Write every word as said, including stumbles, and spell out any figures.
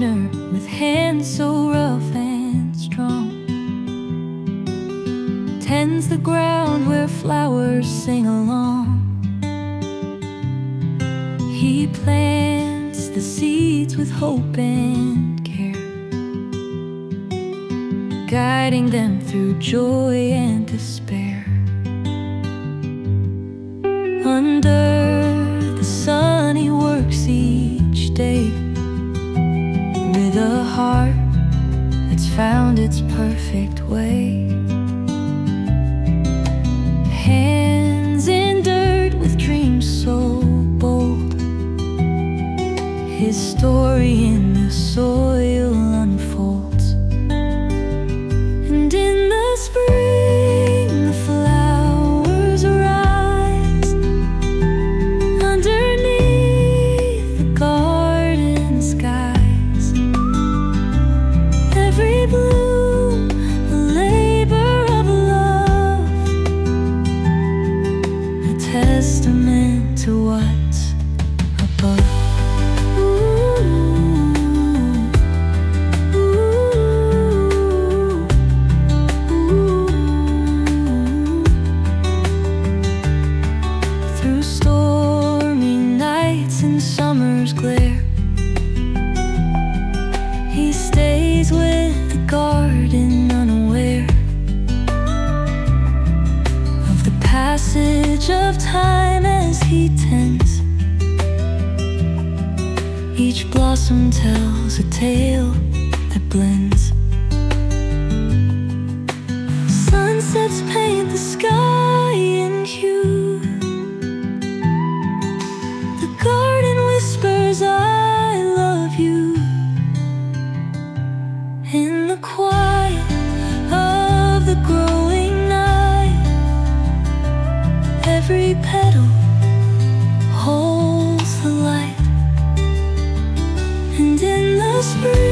gardener with hands so rough and strong tends the ground where flowers sing along. He plants the seeds with hope and care, guiding them through joy and despair. Under the sun he works each day with a heart that's found its perfect way. Hands in dirt with dreams so bold, his story in the soil unfolds. And in the spring the flowers rise underneath the garden skies. Every bloom a labor of love, a testament to what's above. Through stormy nights and summer's glare, he stays with the garden, unaware of the passage of time as he tends. Each blossom tells a tale that blends. Sunsets paint the sky in hue, the garden whispers I love you. In the quiet of the growing night, every petal holds the light. And in the spring